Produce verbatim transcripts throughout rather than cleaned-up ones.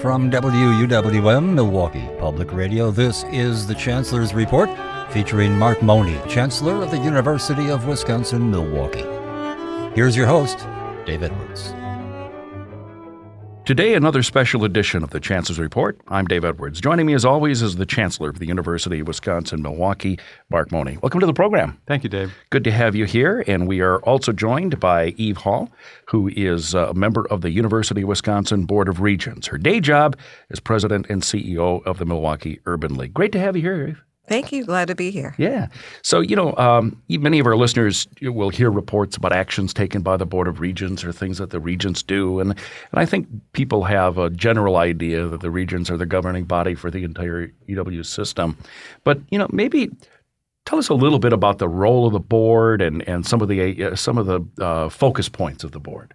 from W U W M Milwaukee Public Radio. This is the Chancellor's Report, featuring Mark Money, Chancellor of the University of Wisconsin-Milwaukee. Here's your host, Dave Edwards. Today, another special edition of the Chancellor's Report. I'm Dave Edwards. Joining me, as always, is the Chancellor of the University of Wisconsin-Milwaukee, Mark Money. Welcome to the program. Thank you, Dave. Good to have you here. And we are also joined by Eve Hall, who is a member of the University of Wisconsin Board of Regents. Her day job is President and C E O of the Milwaukee Urban League. Great to have you here, Eve. Thank you. Glad to be here. Yeah. So, you know, um, many of our listeners will hear reports about actions taken by the Board of Regents or things that the regents do. And, and I think people have a general idea that the regents are the governing body for the entire U W system. But, you know, maybe tell us a little bit about the role of the board and, and some of the uh, some of the uh, focus points of the board.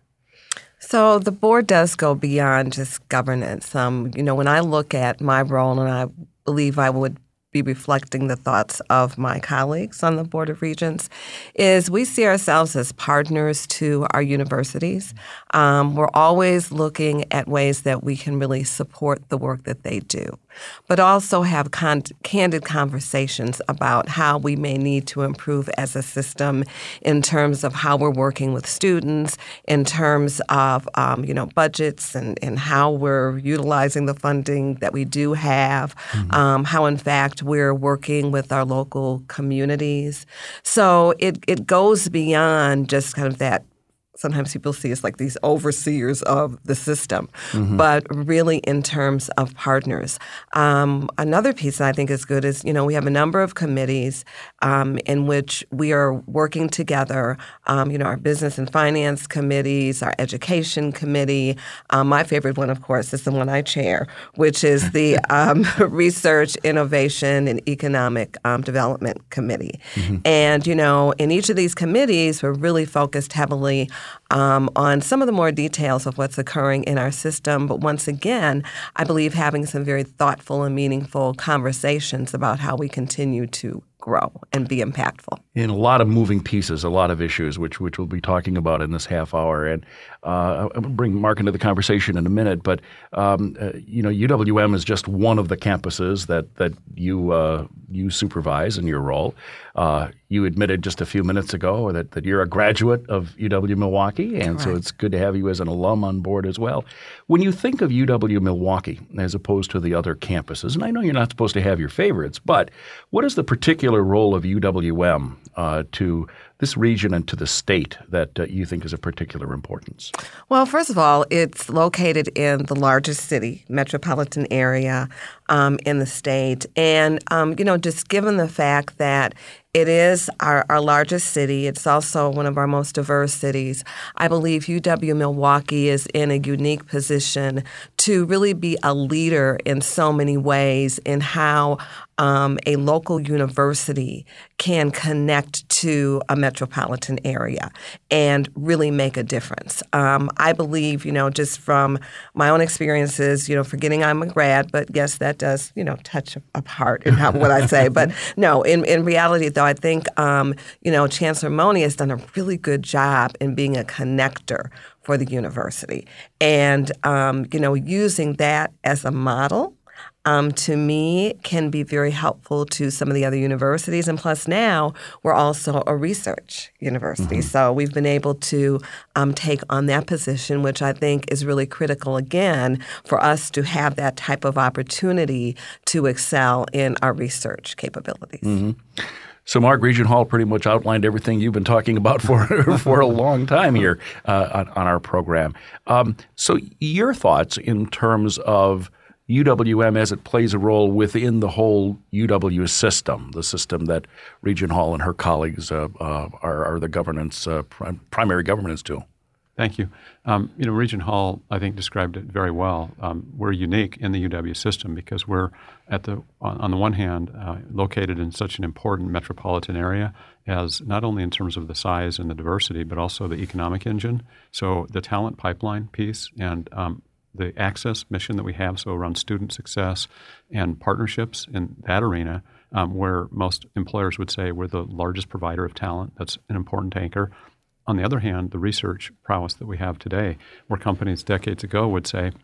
So the board does go beyond just governance. Um, you know, when I look at my role, and I believe I would be reflecting the thoughts of my colleagues on the Board of Regents, is we see ourselves as partners to our universities. Um, we're always looking at ways that we can really support the work that they do, but also have con- candid conversations about how we may need to improve as a system in terms of how we're working with students, in terms of um, you know budgets and, and how we're utilizing the funding that we do have, mm-hmm. um, how in fact we're working with our local communities. So it, it goes beyond just kind of that. Sometimes people see us like these overseers of the system, mm-hmm. but really in terms of partners. Um, another piece that I think is good is, you know, we have a number of committees um, in which we are working together, um, you know, our business and finance committees, our education committee. Um, my favorite one, of course, is the one I chair, which is the um, Research, Innovation, and Economic um, Development Committee. Mm-hmm. And, you know, in each of these committees, we're really focused heavily Um, on some of the more details of what's occurring in our system. But once again, I believe having some very thoughtful and meaningful conversations about how we continue to grow and be impactful. In a lot of moving pieces, a lot of issues, which which we'll be talking about in this half hour. And uh, I'll bring Mark into the conversation in a minute. But, um, uh, you know, U W M is just one of the campuses that that you uh, you supervise in your role. Uh, you admitted just a few minutes ago that, that you're a graduate of U W Milwaukee, and Correct. So it's good to have you as an alum on board as well. When you think of U W Milwaukee as opposed to the other campuses, and I know you're not supposed to have your favorites, but what is the particular role of U W M uh, to this region and to the state that uh, you think is of particular importance? Well, first of all, it's located in the largest city, metropolitan area um, in the state. And, um, you know, just given the fact that it is our, our largest city, it's also one of our most diverse cities, I believe U W Milwaukee is in a unique position to really be a leader in so many ways in how um, a local university can connect to a metropolitan area and really make a difference. Um, I believe, you know, just from my own experiences, you know, forgetting I'm a grad, but yes, that does, you know, touch a part in how, what I say. But no, in, in reality, though, I think, um, you know, Chancellor Money has done a really good job in being a connector for the university. And, um, you know, using that as a model Um, to me, can be very helpful to some of the other universities. And plus now, we're also a research university. Mm-hmm. So we've been able to um, take on that position, which I think is really critical, again, for us to have that type of opportunity to excel in our research capabilities. Mm-hmm. So, Mark, Regent Hall pretty much outlined everything you've been talking about for for a long time here uh, on, on our program. Um, so your thoughts in terms of U W M as it plays a role within the whole U W system, the system that Regent Hall and her colleagues uh, uh, are, are the governance, uh, prim- primary governance to. Thank you. Um, you know, Regent Hall, I think, described it very well. Um, we're unique in the U W system because we're at the on, on the one hand uh, located in such an important metropolitan area, as not only in terms of the size and the diversity, but also the economic engine. So the talent pipeline piece and um, the access mission that we have, so around student success and partnerships in that arena, um, where most employers would say we're the largest provider of talent. That's an important anchor. On the other hand, the research prowess that we have today, where companies decades ago would say,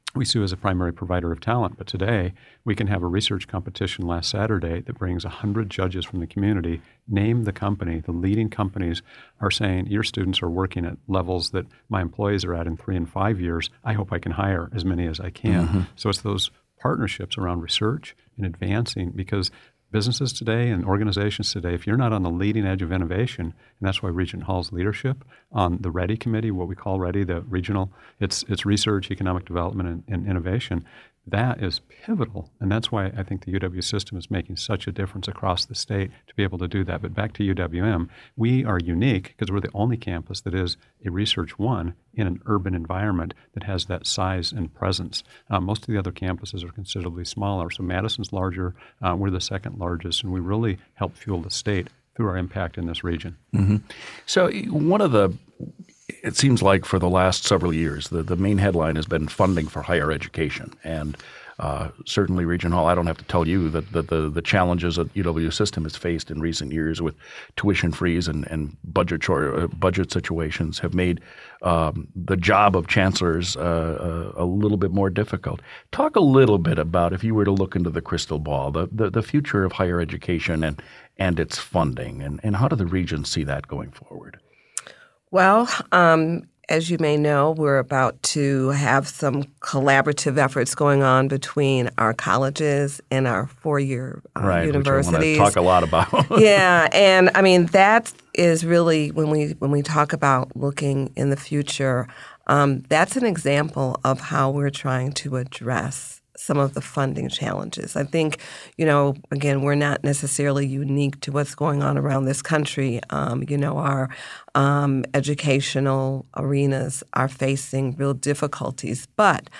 we sue as a primary provider of talent. But today, we can have a research competition last Saturday that brings one hundred judges from the community, name the company. The leading companies are saying, your students are working at levels that my employees are at in three and five years. I hope I can hire as many as I can. Mm-hmm. So it's those partnerships around research and advancing, because businesses today and organizations today, if you're not on the leading edge of innovation, and that's why Regent Hall's leadership on the READY committee, what we call READY, the regional, it's it's research, economic development, and, and innovation, that is pivotal. And that's why I think the U W system is making such a difference across the state to be able to do that. But back to U W M, we are unique because we're the only campus that is a Research One in an urban environment that has that size and presence. Uh, most of the other campuses are considerably smaller. So Madison's larger, uh, we're the second largest, and we really help fuel the state through our impact in this region. Mm-hmm. So one of the It seems like for the last several years, the, the main headline has been funding for higher education. And uh, certainly, Regent Hall, I don't have to tell you that the, the, the challenges that U W system has faced in recent years with tuition freeze and, and budget short, uh, budget situations have made um, the job of chancellors uh, uh, a little bit more difficult. Talk a little bit about, if you were to look into the crystal ball, the, the, the future of higher education and, and its funding, and, and how do the regions see that going forward? Well, um, as you may know, we're about to have some collaborative efforts going on between our colleges and our four-year uh, right, universities. Which I want to talk a lot about. Yeah, and I mean that is really when we when we talk about looking in the future, um, that's an example of how we're trying to address some of the funding challenges. I think, you know, again, we're not necessarily unique to what's going on around this country. Um, you know, our um, educational arenas are facing real difficulties, but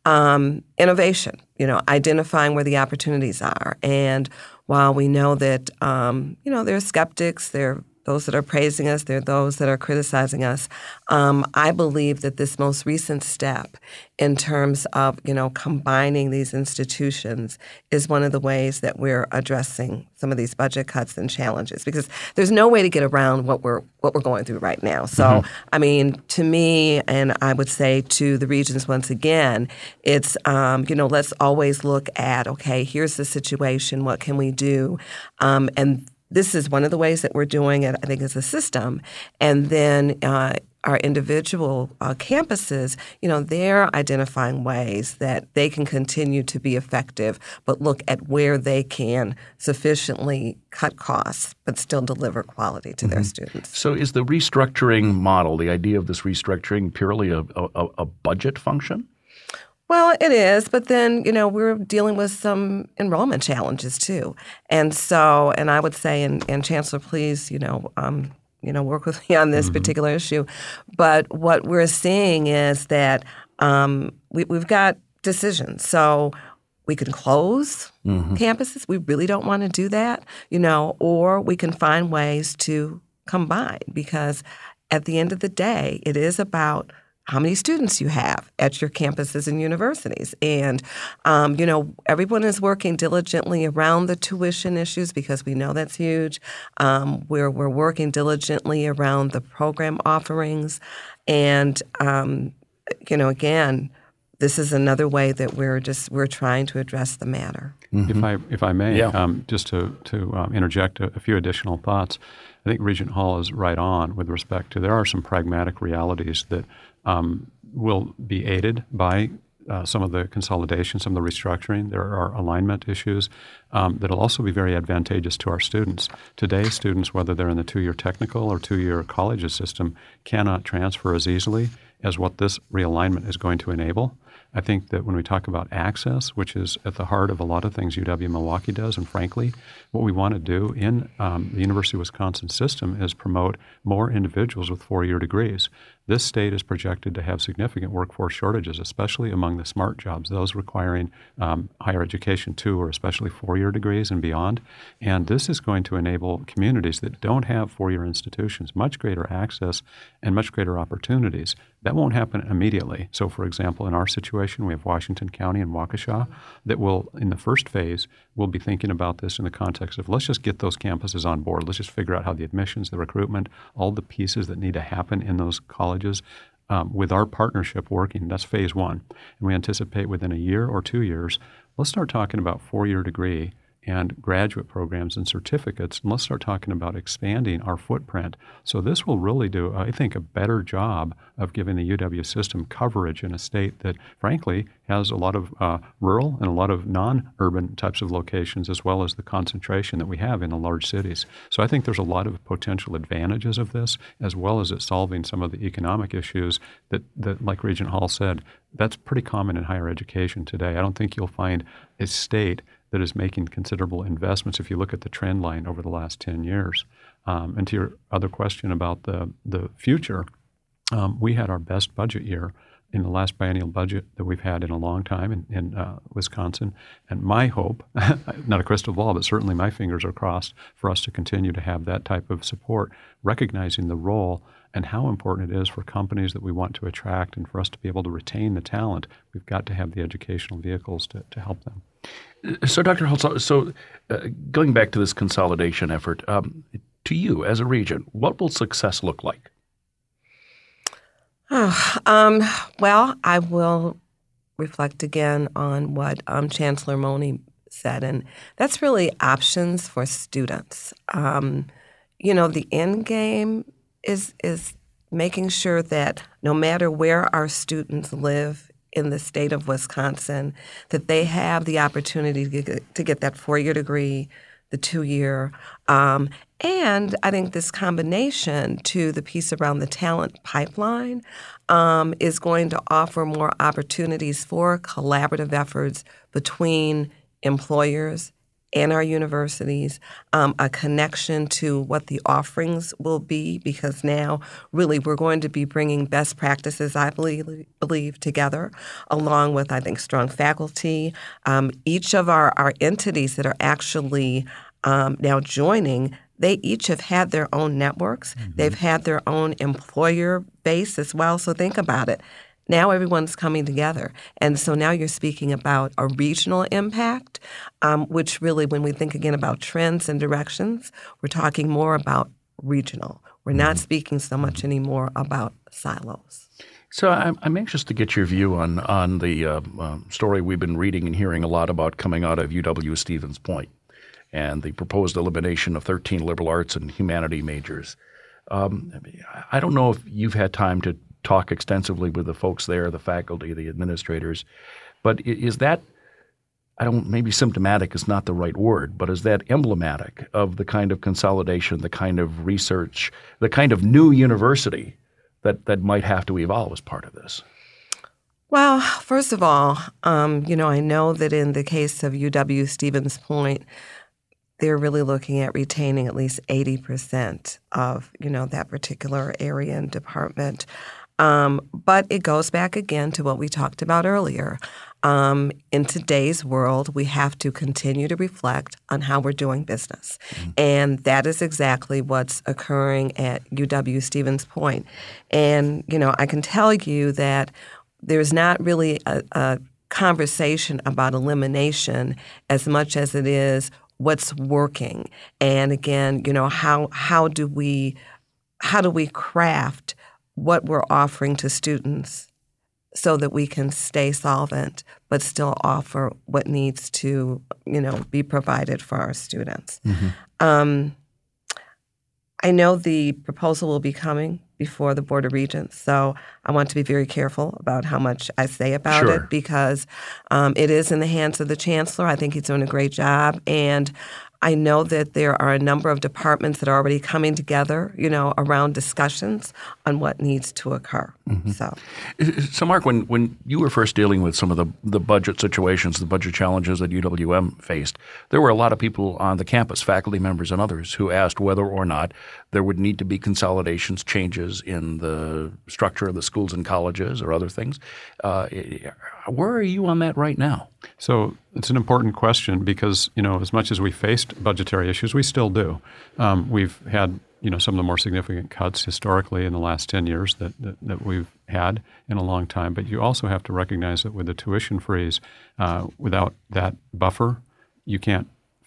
um, innovation, you know, identifying where the opportunities are. And while we know that, um, you know, there are skeptics, there are those that are praising us, there are those that are criticizing us. Um, I believe that this most recent step in terms of, you know, combining these institutions is one of the ways that we're addressing some of these budget cuts and challenges, because there's no way to get around what we're what we're going through right now. So, mm-hmm. I mean, to me, and I would say to the regions once again, it's, um, you know, let's always look at, okay, here's the situation, what can we do? Um, and this is one of the ways that we're doing it, I think, as a system. And then uh, our individual uh, campuses, you know, they're identifying ways that they can continue to be effective, but look at where they can sufficiently cut costs, but still deliver quality to mm-hmm. their students. So is the restructuring model, the idea of this restructuring, purely a, a, a budget function? Well, it is, but then, you know, we're dealing with some enrollment challenges too. And so, and I would say, and, and Chancellor, please, you know, um, you know, work with me on this mm-hmm. particular issue. But what we're seeing is that um, we, we've got decisions. So we can close mm-hmm. campuses. We really don't want to do that, you know, or we can find ways to combine, because at the end of the day, it is about how many students you have at your campuses and universities. And, um, you know, everyone is working diligently around the tuition issues because we know that's huge. Um, we're, we're working diligently around the program offerings. And, um, you know, again, this is another way that we're just we're trying to address the matter. Mm-hmm. If I if I may, yeah. um, just to, to um, interject a, a few additional thoughts, I think Regent Hall is right on with respect to there are some pragmatic realities that um, will be aided by uh, some of the consolidation, some of the restructuring. There are alignment issues um, that will also be very advantageous to our students. Today, students, whether they're in the two-year technical or two-year colleges system, cannot transfer as easily as what this realignment is going to enable. I think that when we talk about access, which is at the heart of a lot of things U W-Milwaukee does, and frankly, what we want to do in um, the University of Wisconsin system is promote more individuals with four-year degrees. This state is projected to have significant workforce shortages, especially among the smart jobs, those requiring um, higher education two or especially four-year degrees and beyond. And this is going to enable communities that don't have four-year institutions much greater access and much greater opportunities. That won't happen immediately. So, for example, in our situation, we have Washington County and Waukesha that will, in the first phase, will be thinking about this in the context of let's just get those campuses on board. Let's just figure out how the admissions, the recruitment, all the pieces that need to happen in those colleges um, with our partnership working, that's phase one. And we anticipate within a year or two years, let's start talking about four-year degree and graduate programs and certificates, and let's start talking about expanding our footprint. So this will really do, I think, a better job of giving the U W system coverage in a state that, frankly, has a lot of uh, rural and a lot of non-urban types of locations, as well as the concentration that we have in the large cities. So I think there's a lot of potential advantages of this, as well as it solving some of the economic issues that, that like Regent Hall said, that's pretty common in higher education today. I don't think you'll find a state that is making considerable investments if you look at the trend line over the last ten years. Um, and to your other question about the, the future, um, we had our best budget year in the last biennial budget that we've had in a long time in, in uh, Wisconsin. And my hope, not a crystal ball, but certainly my fingers are crossed for us to continue to have that type of support, recognizing the role and how important it is for companies that we want to attract and for us to be able to retain the talent. We've got to have the educational vehicles to, to help them. So, Doctor Hall, so, so uh, going back to this consolidation effort, um, to you as a region, what will success look like? Oh, um, well, I will reflect again on what um, Chancellor Mone said, and that's really options for students. Um, you know, the end game is is making sure that no matter where our students live in the state of Wisconsin, that they have the opportunity to get, to get that four-year degree, the two-year, um, and I think this combination to the piece around the talent pipeline um, is going to offer more opportunities for collaborative efforts between employers and our universities, um, a connection to what the offerings will be, because now really we're going to be bringing best practices, I believe, believe together, along with, I think, strong faculty. Um, each of our, our entities that are actually um, now joining, they each have had their own networks. Mm-hmm. They've had their own employer base as well. So think about it. Now everyone's coming together. And so now you're speaking about a regional impact, um, which really, when we think again about trends and directions, we're talking more about regional. We're not speaking so much anymore about silos. So I'm, I'm anxious to get your view on, on the uh, uh, story we've been reading and hearing a lot about coming out of U W-Stevens Point and the proposed elimination of thirteen liberal arts and humanity majors. Um, I don't know if you've had time to talk extensively with the folks there, the faculty, the administrators, but is that, I don't, maybe symptomatic is not the right word, but is that emblematic of the kind of consolidation, the kind of research, the kind of new university that, that might have to evolve as part of this? Well, first of all, um, you know, I know that in the case of U W-Stevens Point, they're really looking at retaining at least eighty percent of, you know, that particular area and department. Um, but it goes back again to what we talked about earlier. Um, in today's world, we have to continue to reflect on how we're doing business. Mm-hmm. And that is exactly what's occurring at U W-Stevens Point. And, you know, I can tell you that there's not really a, a conversation about elimination as much as it is what's working. And again, you know, how how do we how do we craft what we're offering to students so that we can stay solvent but still offer what needs to, you know, be provided for our students. Mm-hmm. Um, I know the proposal will be coming before the Board of Regents, so I want to be very careful about how much I say about Sure. it because um, it is in the hands of the Chancellor. I think he's doing a great job, and I know that there are a number of departments that are already coming together, you know, around discussions on what needs to occur. Mm-hmm. So, so Mark, when, when you were first dealing with some of the, the budget situations, the budget challenges that U W M faced, there were a lot of people on the campus, faculty members and others, who asked whether or not there would need to be consolidations, changes in the structure of the schools and colleges or other things. Uh, where are you on that right now? So it's an important question because, you know, as much as we faced budgetary issues, we still do. Um, we've had, you know, some of the more significant cuts historically in the last ten years that, that, that we've had in a long time. But you also have to recognize that with the tuition freeze, uh, without that buffer, you can't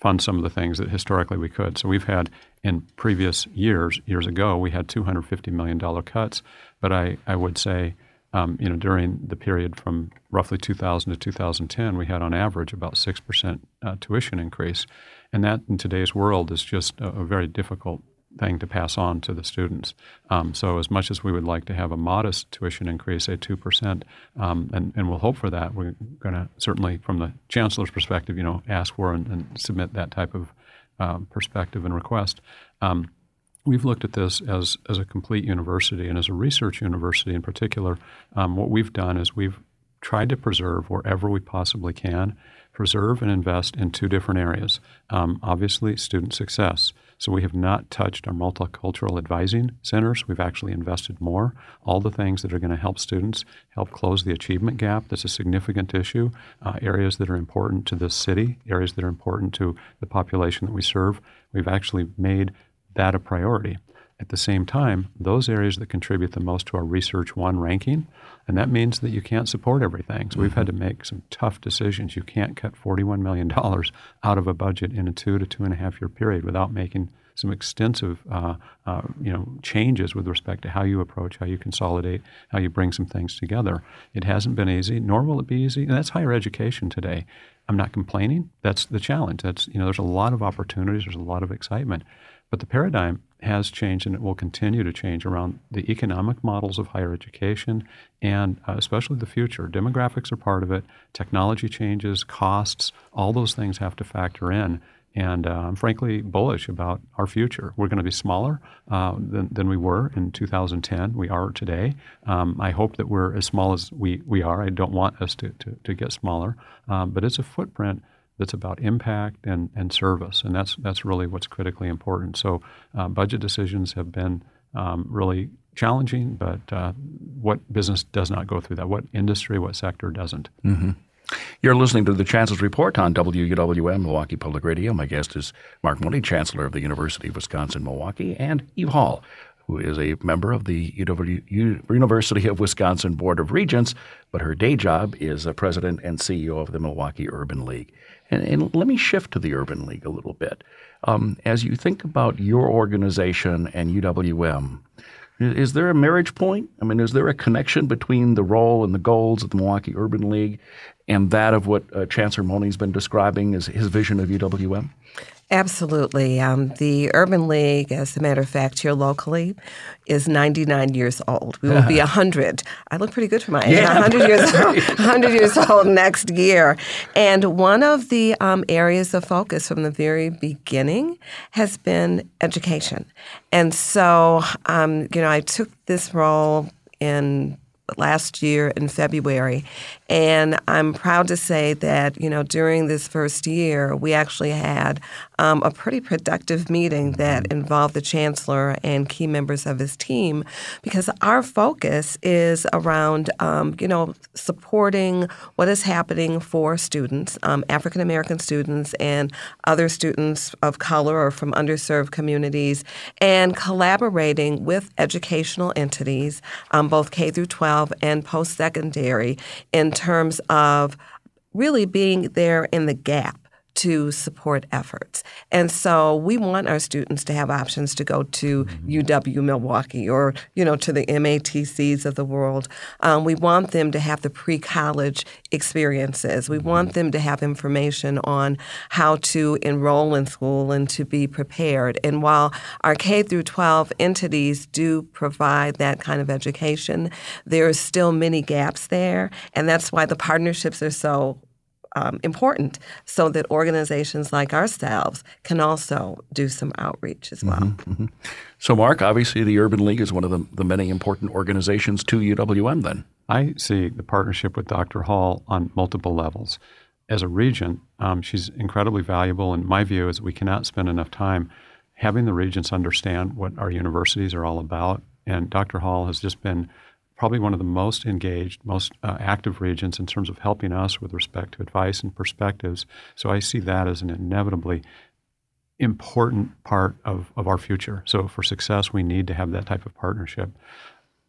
fund some of the things that historically we could. So we've had in previous years, years ago, we had two hundred fifty million dollars cuts. But I, I would say, um, you know, during the period from roughly two thousand to two thousand ten, we had on average about six percent uh, tuition increase. And that in today's world is just a, a very difficult thing to pass on to the students. Um, so as much as we would like to have a modest tuition increase, say two percent, um, and, and we'll hope for that, we're going to certainly, from the chancellor's perspective, you know, ask for and, and submit that type of um, perspective and request. Um, we've looked at this as, as a complete university, and as a research university in particular, um, what we've done is we've tried to preserve wherever we possibly can, preserve and invest in two different areas. Um, obviously, student success. So we have not touched our multicultural advising centers. We've actually invested more. All the things that are going to help students help close the achievement gap. That's a significant issue. Uh, areas that are important to this city, areas that are important to the population that we serve. We've actually made that a priority. At the same time, those areas that contribute the most to our Research One ranking, and that means that you can't support everything. So we've had to make some tough decisions. You can't cut forty-one million dollars out of a budget in a two to two and a half year period without making some extensive uh, uh, you know, changes with respect to how you approach, how you consolidate, how you bring some things together. It hasn't been easy, nor will it be easy, and that's higher education today. I'm not complaining. That's the challenge. That's, you know, there's a lot of opportunities. There's a lot of excitement. But the paradigm has changed, and it will continue to change around the economic models of higher education and uh, especially the future. Demographics are part of it. Technology changes, costs, all those things have to factor in. And uh, I'm frankly bullish about our future. We're going to be smaller uh, than, than we were in two thousand ten. We are today. Um, I hope that we're as small as we, we are. I don't want us to, to, to get smaller. Um, but it's a footprint that's about impact and, and service, and that's that's really what's critically important. So uh, budget decisions have been um, really challenging, but uh, what business does not go through that? What industry, what sector doesn't? Mm-hmm. You're listening to the Chancellor's Report on W U W M, Milwaukee Public Radio. My guest is Mark Money, Chancellor of the University of Wisconsin-Milwaukee, and Eve Hall, who is a member of the U W University of Wisconsin Board of Regents, but her day job is a president and C E O of the Milwaukee Urban League. And, and let me shift to the Urban League a little bit. Um, as you think about your organization and U W M, is there a marriage point? I mean, is there a connection between the role and the goals of the Milwaukee Urban League and that of what uh, Chancellor Money's been describing as his vision of U W M? Absolutely. Um, the Urban League, as a matter of fact, here locally, is ninety-nine years old. We will be one hundred. I look pretty good for my age. Yeah. one hundred years old, one hundred years old next year. And one of the um, areas of focus from the very beginning has been education. And so, um, you know, I took this role in last year in February. And I'm proud to say that, you know, during this first year, we actually had um, a pretty productive meeting that involved the chancellor and key members of his team, because our focus is around, um, you know, supporting what is happening for students, um, African-American students and other students of color or from underserved communities, and collaborating with educational entities, um, both K through twelve and post-secondary, in terms of really being there in the gap to support efforts. And so we want our students to have options to go to mm-hmm. U W Milwaukee or, you know, to the M A T Cs of the world. Um, we want them to have the pre-college experiences. We want them to have information on how to enroll in school and to be prepared. And while our K through twelve entities do provide that kind of education, there are still many gaps there. And that's why the partnerships are so Um, important, so that organizations like ourselves can also do some outreach as well. Mm-hmm, mm-hmm. So, Mark, obviously the Urban League is one of the, the many important organizations to U W M then. I see the partnership with Doctor Hall on multiple levels. As a regent, um, she's incredibly valuable, and my view is we cannot spend enough time having the regents understand what our universities are all about. And Doctor Hall has just been probably one of the most engaged, most uh, active regents in terms of helping us with respect to advice and perspectives. So I see that as an inevitably important part of, of our future. So for success, we need to have that type of partnership.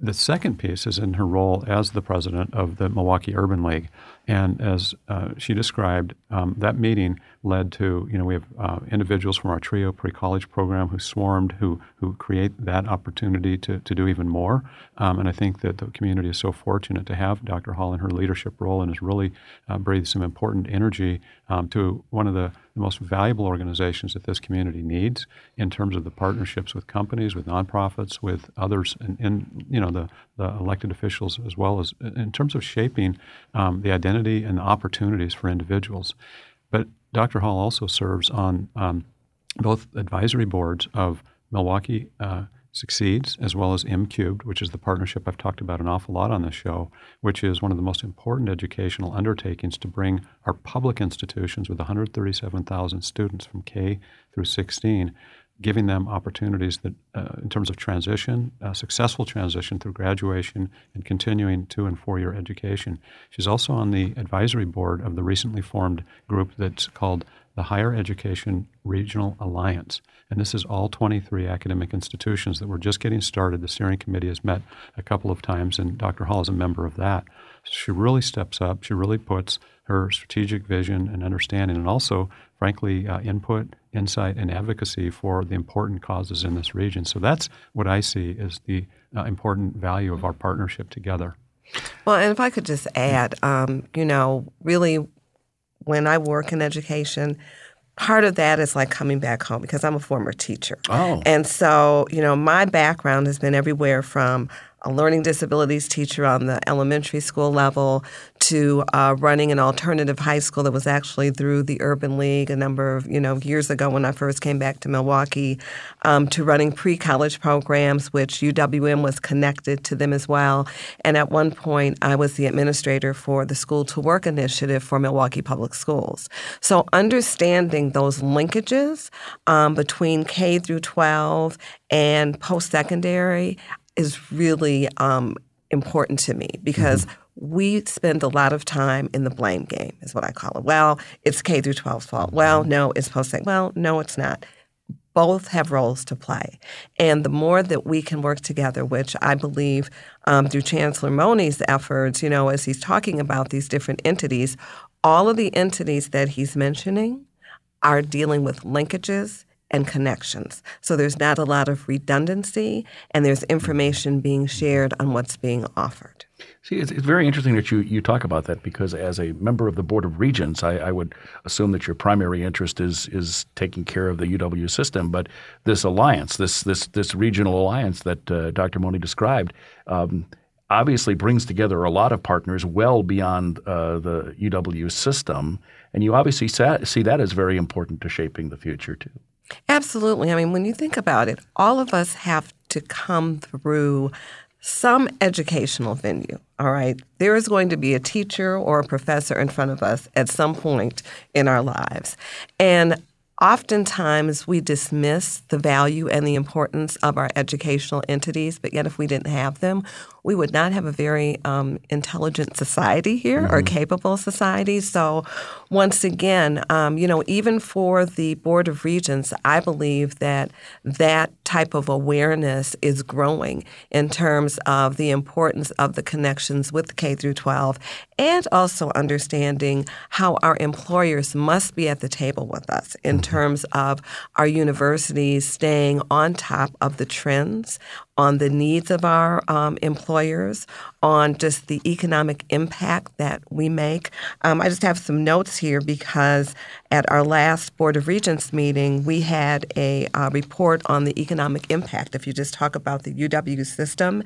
the second piece is in her role as the president of the Milwaukee Urban League. And as uh, she described, um, that meeting led to, you know, we have uh, individuals from our TRIO pre-college program who swarmed, who who create that opportunity to, to do even more. Um, and I think that the community is so fortunate to have Doctor Hall in her leadership role and has really uh, breathed some important energy um, to one of the, the most valuable organizations that this community needs in terms of the partnerships with companies, with nonprofits, with others, and, and you know, the, the elected officials, as well as in terms of shaping um, the identity and the opportunities for individuals. But Doctor Hall also serves on um, both advisory boards of Milwaukee uh, Succeeds, as well as M Cubed, which is the partnership I've talked about an awful lot on this show, which is one of the most important educational undertakings to bring our public institutions with one hundred thirty-seven thousand students from K through sixteen, giving them opportunities that, uh, in terms of transition, uh, successful transition through graduation and continuing two and four-year education. She's also on the advisory board of the recently formed group that's called the Higher Education Regional Alliance. And this is all twenty-three academic institutions that were just getting started. The steering committee has met a couple of times, and Doctor Hall is a member of that. So she really steps up. She really puts her strategic vision and understanding, and also, frankly, uh, input, insight, and advocacy for the important causes in this region. So that's what I see as the uh, important value of our partnership together. Well, and if I could just add, um, you know, really, when I work in education, part of that is like coming back home because I'm a former teacher. Oh. And so, you know, my background has been everywhere from a learning disabilities teacher on the elementary school level to uh, running an alternative high school that was actually through the Urban League a number of, you know, years ago when I first came back to Milwaukee, um, to running pre-college programs, which U W M was connected to them as well. And at one point, I was the administrator for the School to Work initiative for Milwaukee Public Schools. So understanding those linkages um, between K through twelve and post-secondary is really um, important to me because mm-hmm. we spend a lot of time in the blame game, is what I call it. Well, it's K through twelve's fault. Well, no, it's post-sec. Well, no, it's not. Both have roles to play. And the more that we can work together, which I believe um, through Chancellor Money's efforts, you know, as he's talking about these different entities, all of the entities that he's mentioning are dealing with linkages and connections. So there's not a lot of redundancy, and there's information being shared on what's being offered. See, it's, it's very interesting that you, you talk about that because as a member of the Board of Regents, I, I would assume that your primary interest is is taking care of the U W system. But this alliance, this this this regional alliance that uh, Doctor Money described, um, obviously brings together a lot of partners well beyond uh, the U W system. And you obviously sa- see that as very important to shaping the future, too. Absolutely. I mean, when you think about it, all of us have to come through some educational venue, all right? There is going to be a teacher or a professor in front of us at some point in our lives. And oftentimes we dismiss the value and the importance of our educational entities, but yet if we didn't have them, we would not have a very um, intelligent society here mm-hmm. or capable society. So once again, um, you know, even for the Board of Regents, I believe that that type of awareness is growing in terms of the importance of the connections with K through twelve and also understanding how our employers must be at the table with us in mm-hmm. terms of our universities staying on top of the trends, on the needs of our um, employers, on just the economic impact that we make. Um, I just have some notes here because at our last Board of Regents meeting, we had a uh, report on the economic impact, if you just talk about the U W system.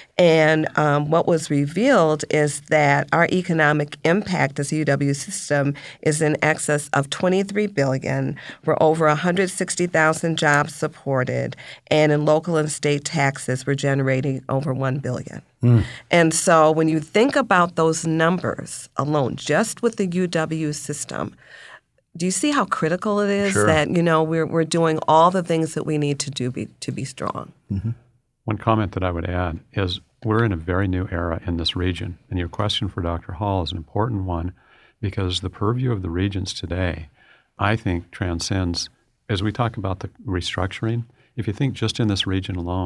And um, what was revealed is that our economic impact as a U W system is in excess of twenty-three billion dollars. We're over one hundred sixty thousand jobs supported, and in local and state taxes, we're generating over one billion dollars. Mm. And so when you think about those numbers alone, just with the U W system, do you see how critical it is sure. that, you know, we're we're doing all the things that we need to do be, to be strong? Mm-hmm. One comment that I would add is we're in a very new era in this region. And your question for Doctor Hall is an important one because the purview of the regions today, I think, transcends, as we talk about the restructuring, if you think just in this region alone,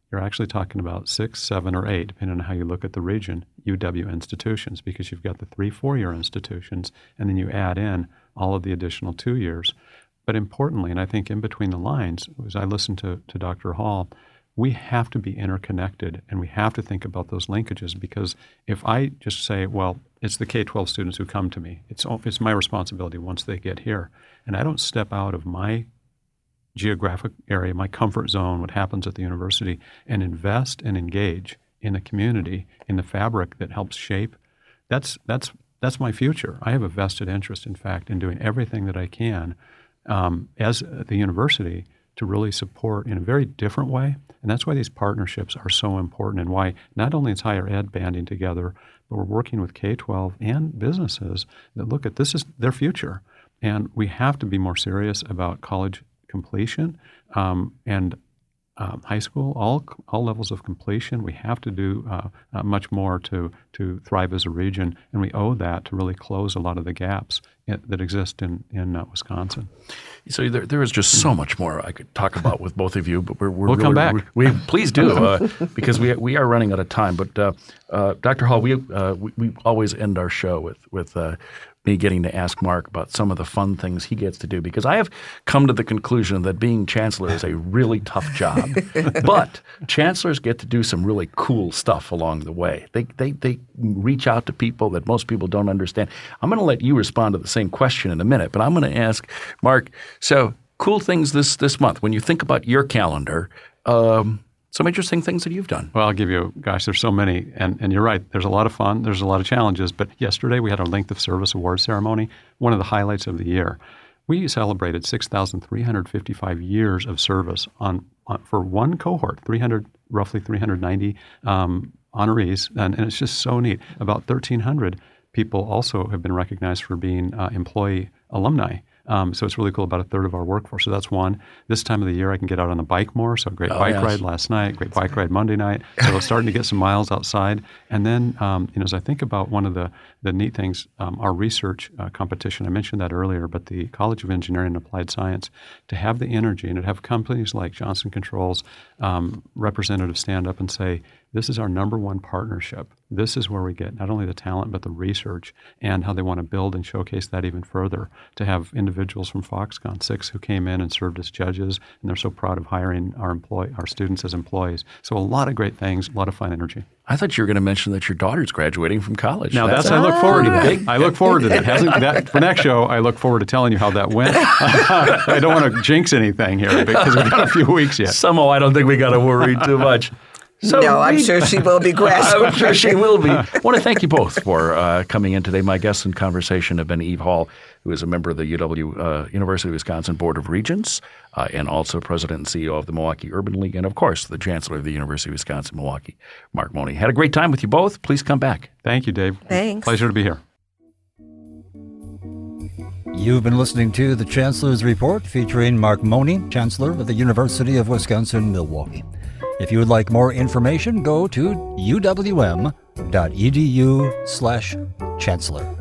you're actually talking about six, seven, or eight, depending on how you look at the region, U W institutions, because you've got the three four-year institutions, and then you add in all of the additional two years. But importantly, and I think in between the lines, as I listened to, to Doctor Hall, we have to be interconnected, and we have to think about those linkages, because if I just say, well, it's the K twelve students who come to me, it's, it's my responsibility once they get here, and I don't step out of my geographic area, my comfort zone, what happens at the university, and invest and engage in a community, in the fabric that helps shape, that's, that's, that's my future. I have a vested interest, in fact, in doing everything that I can um, as the university to really support in a very different way. And that's why these partnerships are so important, and why not only is higher ed banding together, but we're working with K twelve and businesses that look at this as their future. And we have to be more serious about college completion um, and um, high school, all all levels of completion. We have to do uh, uh, much more to to thrive as a region, and we owe that to really close a lot of the gaps in, that exist in in uh, Wisconsin. So there, there is just so much more I could talk about with both of you, but we're, we're we'll really, come back. We, we please do uh, because we we are running out of time. But uh, uh, Doctor Hall, we, uh, we we always end our show with with. Uh, me getting to ask Mark about some of the fun things he gets to do, because I have come to the conclusion that being chancellor is a really tough job, but chancellors get to do some really cool stuff along the way. They, they, they reach out to people that most people don't understand. I'm going to let you respond to the same question in a minute, but I'm going to ask Mark, so cool things this, this month. When you think about your calendar, um, some interesting things that you've done. Well, I'll give you, gosh, there's so many. And, and you're right, there's a lot of fun. There's a lot of challenges. But yesterday we had our Length of Service Award ceremony, one of the highlights of the year. We celebrated six thousand three hundred fifty-five years of service on, on for one cohort, three hundred, roughly three hundred ninety um, honorees. And, and it's just so neat. About thirteen hundred people also have been recognized for being uh, employee alumni. Um, so it's really cool, about a third of our workforce. So that's one. This time of the year, I can get out on the bike more. So a great oh, bike yes. ride last night, great bike ride Monday night. So we're starting to get some miles outside. And then, um, you know, as I think about one of the, the neat things, um, our research uh, competition, I mentioned that earlier, but the College of Engineering and Applied Science, to have the energy and to have companies like Johnson Controls um, representatives stand up and say, this is our number one partnership. This is where we get not only the talent, but the research and how they want to build and showcase that even further. To have individuals from Foxconn six who came in and served as judges, and they're so proud of hiring our employee, our students as employees. So a lot of great things, a lot of fun energy. I thought you were going to mention that your daughter's graduating from college. Now that's, that's I look forward to that. I look forward to that. Hasn't, that. For next show, I look forward to telling you how that went. I don't want to jinx anything here because we've got a few weeks yet. Somehow I don't think we got to worry too much. So no, I'm we, sure she will be graduating. I'm sure she will be. I want to thank you both for uh, coming in today. My guests in conversation have been Eve Hall, who is a member of the U W uh, University of Wisconsin Board of Regents, uh, and also president and C E O of the Milwaukee Urban League, and of course, the chancellor of the University of Wisconsin-Milwaukee, Mark Money. Had a great time with you both. Please come back. Thank you, Dave. Thanks. Pleasure to be here. You've been listening to the Chancellor's Report featuring Mark Money, Chancellor of the University of Wisconsin-Milwaukee. If you would like more information, go to u w m dot e d u slash chancellor.